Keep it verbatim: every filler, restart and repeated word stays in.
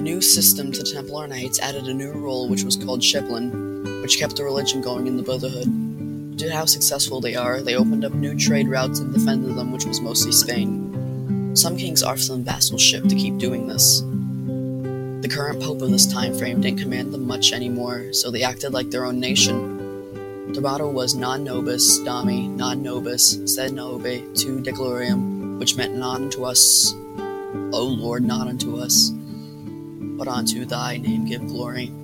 new system to Templar Knights added a new rule which was called Shiplin, which kept the religion going in the Brotherhood. Due to how successful they are, they opened up new trade routes and defended them, which was mostly Spain. Some kings offered them vassalship to keep doing this. The current pope of this time frame didn't command them much anymore, so they acted like their own nation. Their motto was Non Nobis Dami, Non Nobis Sed Nobe Tu De Gloriam, which meant not unto us, O Lord, not unto us, but unto thy name give glory.